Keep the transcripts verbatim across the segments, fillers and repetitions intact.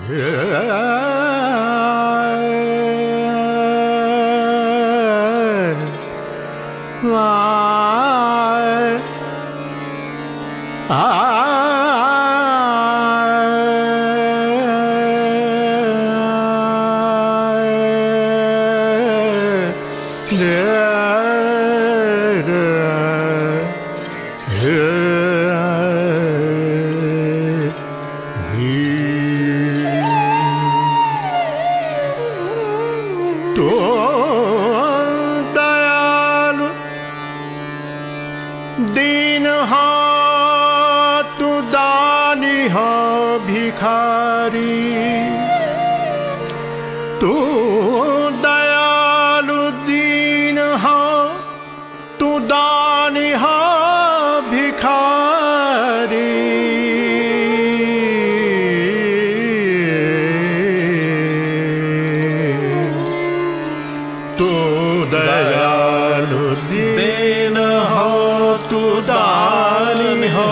तो दयालु दीन हो तू दानी हो भिखारी, तू दयालु दीन हो तू दानी हो भिखारी। तू दयालु दीन हो तू दानी हो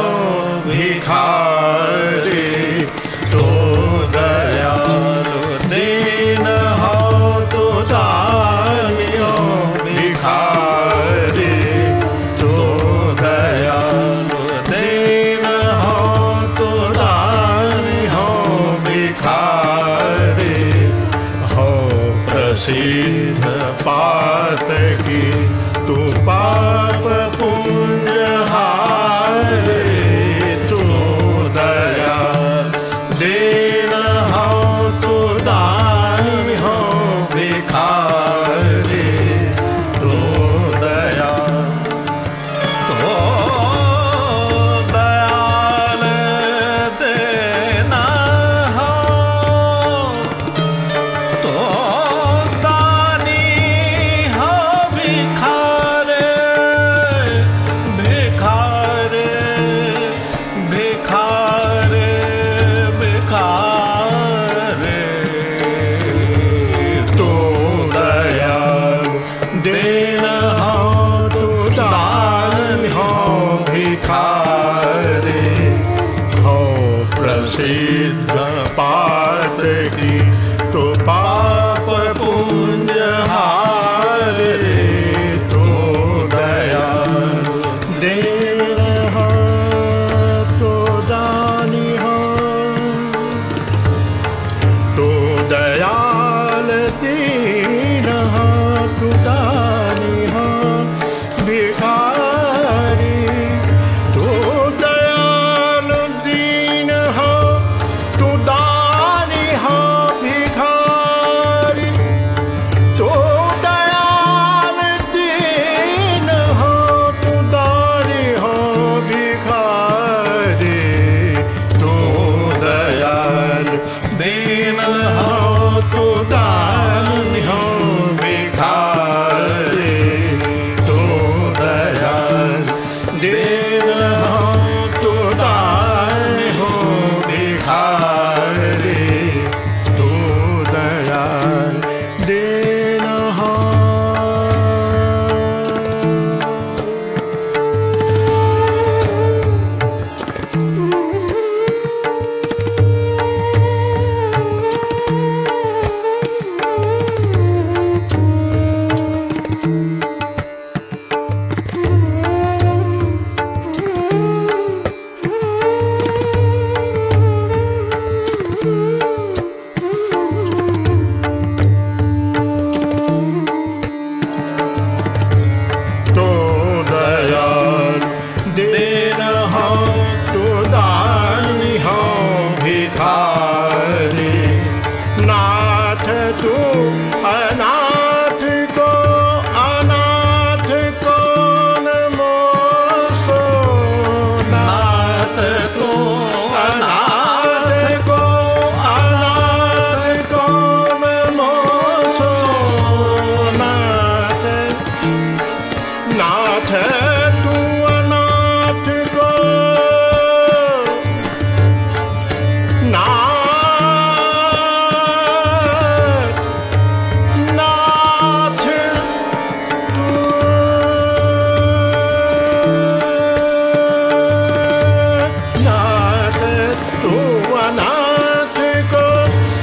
भिखारी, तू दयालु दीन हो तू दानी हो भिखारी, तू दयालु दीन हो तू दानी हो भिखारी। हो प्रसिद्ध पात की तू पाप पुण्य हारे, तू दया दीन हो तू दानी हो भिखारी, तू दया तो दयाल देना हो तो दानी हो भिखारे, भिखारे भिखारे भिखारे। तू दया दीन हो तू दानी हो भिखारी। हो प्रसिद्ध पात की तू पाप पुण्य हारे, तू दया दीन हो तू दानी हो। तू दयाल दीन हो तू दानी हो भिखारी, तू दयाल दीन हो तू दानी हो भिखारी, तू दयाल दीन हो तू दानी हो भिखारी, तू दयाल दीन हो तू दानी हो भिखारी, तू दयाल दीन हो तू दानी हो भिखारी, तू दयाल दीन हो। तू दयाल दीन हो तू दानी हो भिखारी। नाथ तू अनाथ को अनाथ कौन मोसो, नाथ तू अनाथ को अनाथ कौन मोसो, नाथ नाथ तू अनाथ को नाथ नाथ तू नाथ तू अनाथ को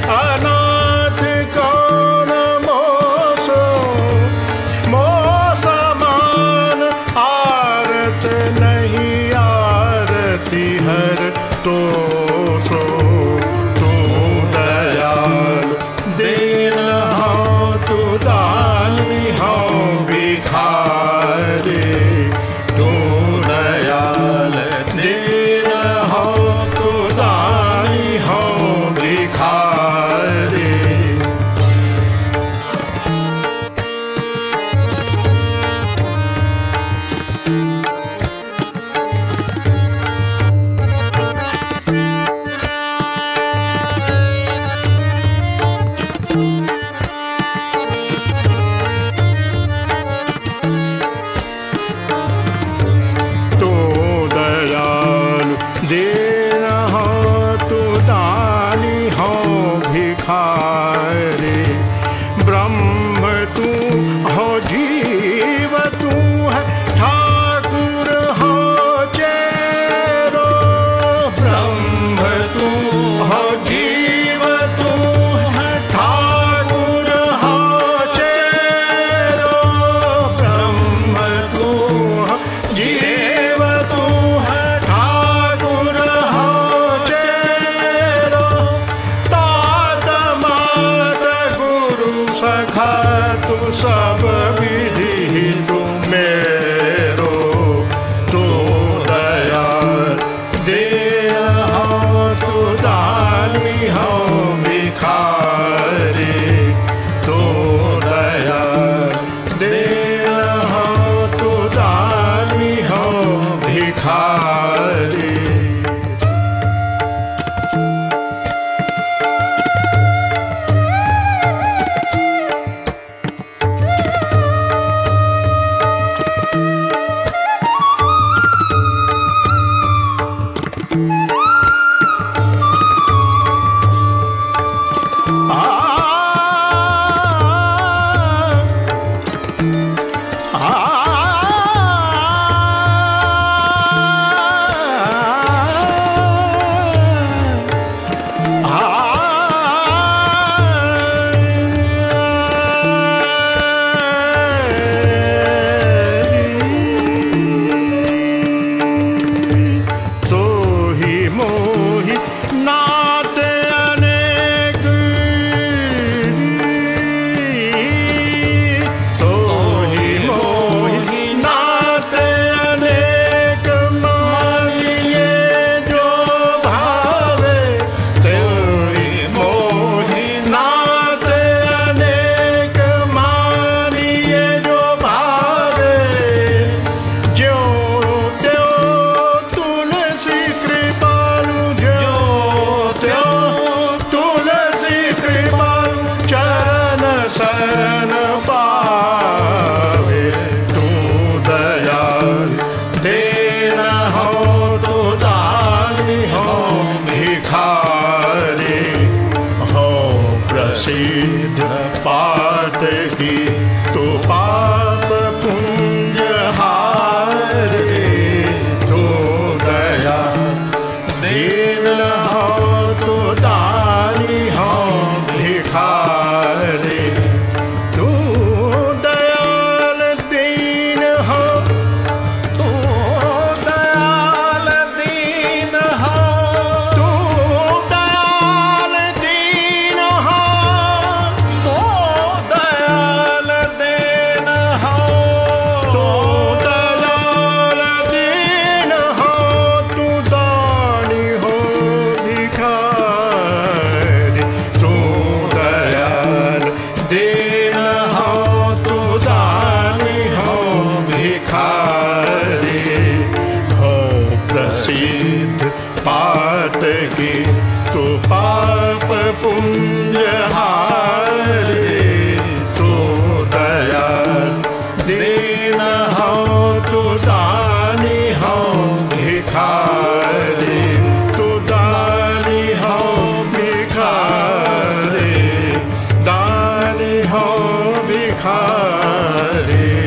दानी हो भिखारी, तू दयाल दीन हो, तू दानी हो भिखारी। दीन हो तू दानी हो भिखारी, ब्रह्म तू हो जीव तू है ठाकुर हो चेरो, ब्रह्म तू हो जीव तू है ठाकुर हो चेरो, ब्रह्म तू हो जीव तू है सखा तू सब विधि तू मेरो, तू दयाल दीन हो, तू दानी हो भिखारी, तू दयाल दीन हो, तू दानी हो भिखारी। शरण पावे तू दयाल दीन हो, तू दानी हो भिखारी, हो प्रसिद्ध पाठ की तू पाप पुंज हारे, तू दयाल दीन हो, तू दानी हो भिखारी, तू दयाल दीन हो, तू दयाल दीन हो, तू दयाल दीन हो, तू दयाल दीन हो, तू दयाल दीन हो, तू दानी हो भिखारी, तू दयाल दीन हो, तू दानी हो भिखारी, हो प्रसिद्ध पाठ की तू पाप पुंज हारे, तू दयाल दीन हो, तू दानी हो भिखारी, तू दानी हो भिखारी, दानी हो भिखारी।